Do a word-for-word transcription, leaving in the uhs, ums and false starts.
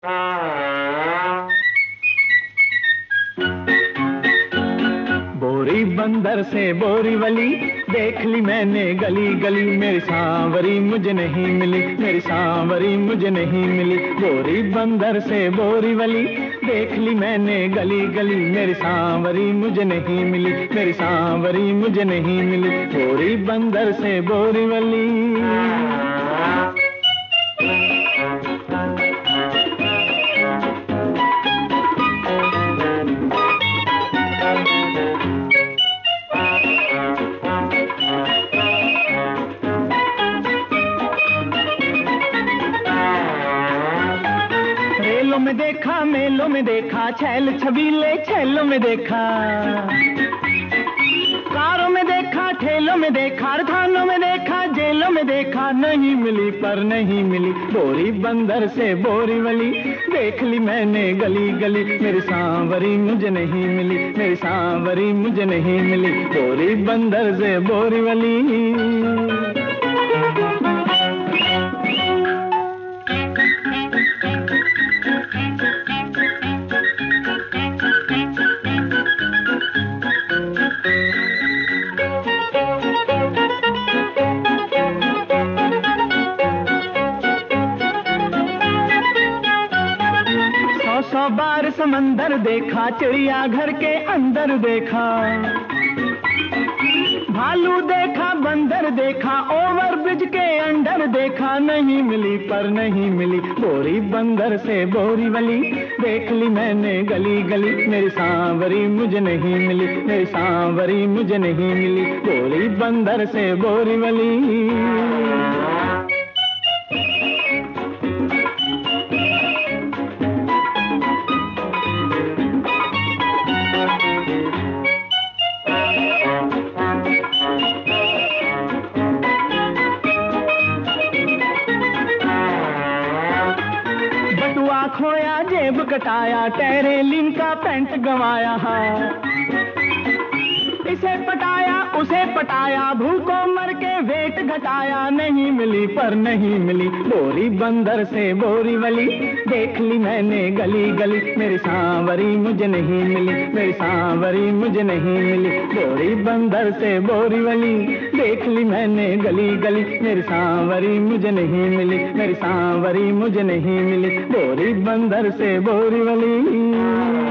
बोरी बंदर से बोरीवली देख ली मैंने गली गली, मेरी सांवरी मुझे नहीं मिली, मेरी सांवरी मुझे नहीं मिली। बोरी बंदर से बोरीवली देख ली मैंने गली गली, मेरी सांवरी मुझे नहीं मिली, मेरी सांवरी मुझे नहीं मिली। बोरी बंदर से बोरीवली। रेलों में देखा, मेलों में देखा, छैल छबीले छैलों में देखा, कारों में देखा, ठेलों में देखा, थानों में देखा, जेलों में देखा, नहीं मिली पर नहीं मिली। बोरी बंदर से बोरीवली देख ली मैंने गली गली, मेरी सांवरी मुझे नहीं मिली, मेरी सांवरी मुझे नहीं मिली। बोरी बंदर से बोरीवली। सौ बार समंदर देखा, चिड़िया घर के अंदर देखा, भालू देखा, बंदर देखा, ओवर ब्रिज के अंडर देखा, नहीं मिली पर नहीं मिली। बोरी बंदर से बोरीवली देख ली मैंने गली गली, मेरी सांवरी मुझे नहीं मिली, मेरी सांवरी मुझे नहीं मिली। बोरी बंदर से बोरीवली। बटुआ खोया, जेब कटाया, टेरेलिन का पैंट गंवाया, इसे पटाया उसे पटाया, भूखों मर के वेट घटाया, नहीं मिली पर नहीं मिली। बोरी बंदर से बोरीवली देख ली मैंने गली गली, मेरी सांवरी मुझे नहीं मिली, मेरी सांवरी मुझे नहीं मिली। बोरी बंदर से बोरीवली देख ली मैंने गली गली, मेरी सांवरी मुझे नहीं मिली, मेरी सांवरी मुझे नहीं मिली। बोरी बंदर से बोरीवली।